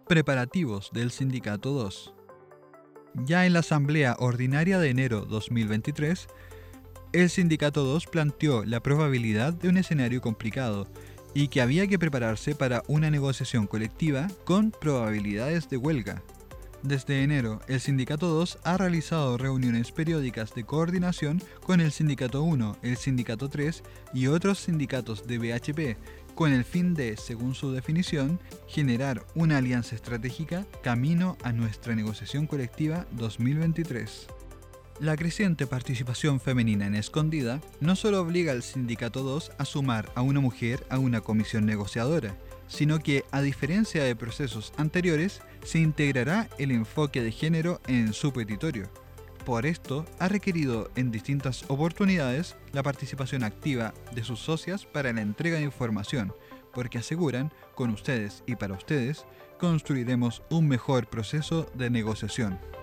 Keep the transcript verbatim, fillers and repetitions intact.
Preparativos del Sindicato dos. Ya en la Asamblea Ordinaria de enero dos mil veintitrés, el Sindicato dos planteó la probabilidad de un escenario complicado y que había que prepararse para una negociación colectiva con probabilidades de huelga. Desde enero, el Sindicato dos ha realizado reuniones periódicas de coordinación con el Sindicato uno, el Sindicato tres y otros sindicatos de B H P, con el fin de, según su definición, generar una alianza estratégica camino a nuestra negociación colectiva dos mil veintitrés. La creciente participación femenina en Escondida no solo obliga al Sindicato dos a sumar a una mujer a una comisión negociadora, sino que, a diferencia de procesos anteriores, se integrará el enfoque de género en su petitorio. Por esto, ha requerido en distintas oportunidades la participación activa de sus socias para la entrega de información, porque aseguran, con ustedes y para ustedes, construiremos un mejor proceso de negociación.